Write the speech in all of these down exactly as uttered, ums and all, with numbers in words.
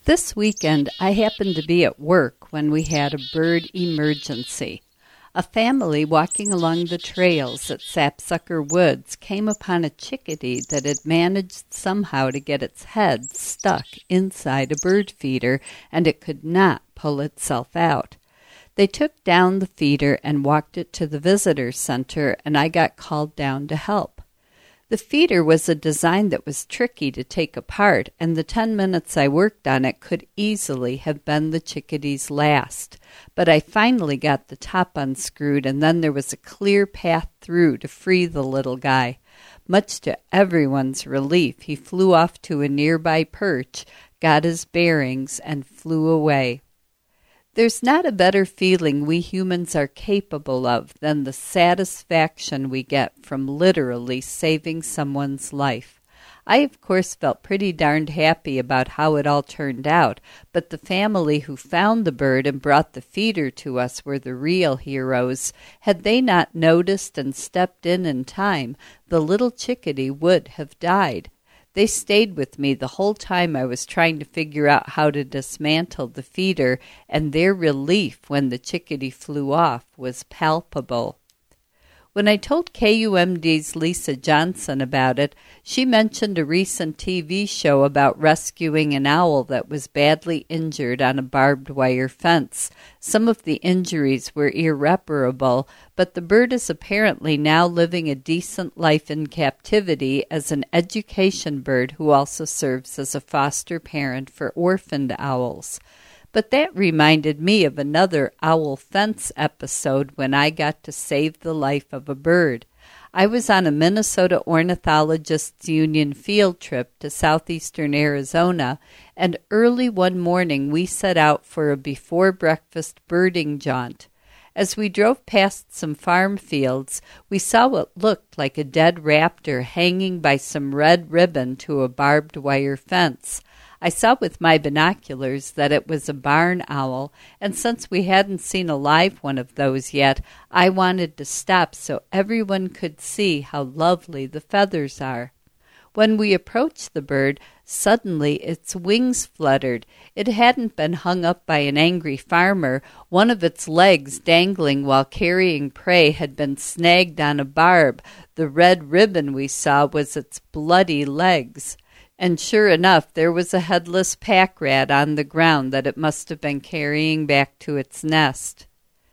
This weekend, I happened to be at work when we had a bird emergency. A family walking along the trails at Sapsucker Woods came upon a chickadee that had managed somehow to get its head stuck inside a bird feeder, and it could not pull itself out. They took down the feeder and walked it to the visitor center, and I got called down to help. The feeder was a design that was tricky to take apart, and the ten minutes I worked on it could easily have been the chickadee's last. But I finally got the top unscrewed, and then there was a clear path through to free the little guy. Much to everyone's relief, he flew off to a nearby perch, got his bearings, and flew away. There's not a better feeling we humans are capable of than the satisfaction we get from literally saving someone's life. I, of course, felt pretty darned happy about how it all turned out, but the family who found the bird and brought the feeder to us were the real heroes. Had they not noticed and stepped in in time, the little chickadee would have died. They stayed with me the whole time I was trying to figure out how to dismantle the feeder, and their relief when the chickadee flew off was palpable. When I told K U M D's Lisa Johnson about it, she mentioned a recent T V show about rescuing an owl that was badly injured on a barbed wire fence. Some of the injuries were irreparable, but the bird is apparently now living a decent life in captivity as an education bird who also serves as a foster parent for orphaned owls. But that reminded me of another owl fence episode when I got to save the life of a bird. I was on a Minnesota Ornithologists Union field trip to southeastern Arizona, and early one morning we set out for a before-breakfast birding jaunt. As we drove past some farm fields, we saw what looked like a dead raptor hanging by some red ribbon to a barbed wire fence. I saw with my binoculars that it was a barn owl, and since we hadn't seen a live one of those yet, I wanted to stop so everyone could see how lovely the feathers are. When we approached the bird, suddenly its wings fluttered. It hadn't been hung up by an angry farmer. One of its legs, dangling while carrying prey, had been snagged on a barb. The red ribbon we saw was its bloody legs. And sure enough, there was a headless pack rat on the ground that it must have been carrying back to its nest.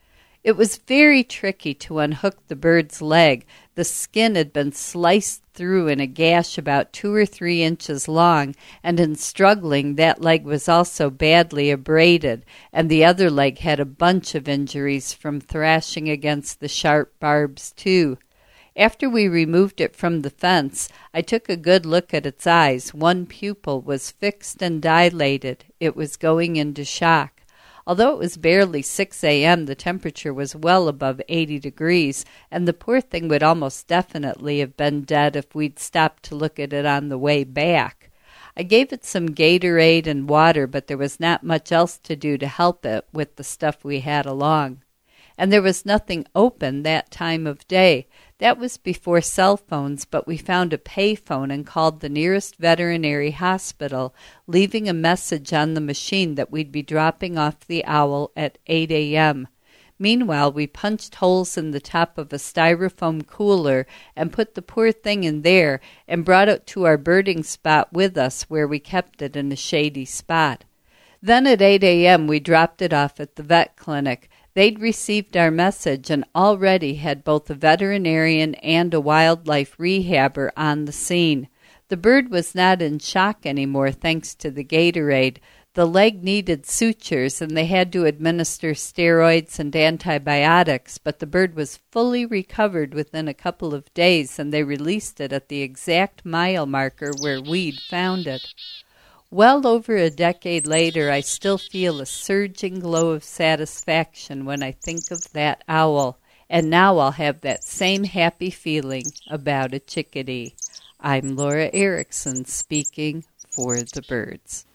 It was very tricky to unhook the bird's leg. The skin had been sliced through in a gash about two or three inches long, and in struggling, that leg was also badly abraded, and the other leg had a bunch of injuries from thrashing against the sharp barbs, too. After we removed it from the fence, I took a good look at its eyes. One pupil was fixed and dilated. It was going into shock. Although it was barely six a.m., the temperature was well above eighty degrees, and the poor thing would almost definitely have been dead if we'd stopped to look at it on the way back. I gave it some Gatorade and water, but there was not much else to do to help it with the stuff we had along. And there was nothing open that time of day. That was before cell phones, but we found a pay phone and called the nearest veterinary hospital, leaving a message on the machine that we'd be dropping off the owl at eight a.m. Meanwhile, we punched holes in the top of a styrofoam cooler and put the poor thing in there and brought it to our birding spot with us, where we kept it in a shady spot. Then at eight a.m. we dropped it off at the vet clinic. They'd received our message and already had both a veterinarian and a wildlife rehabber on the scene. The bird was not in shock anymore thanks to the Gatorade. The leg needed sutures and they had to administer steroids and antibiotics, but the bird was fully recovered within a couple of days, and they released it at the exact mile marker where we'd found it. Well over a decade later, I still feel a surging glow of satisfaction when I think of that owl, and now I'll have that same happy feeling about a chickadee. I'm Laura Erickson, speaking for the birds.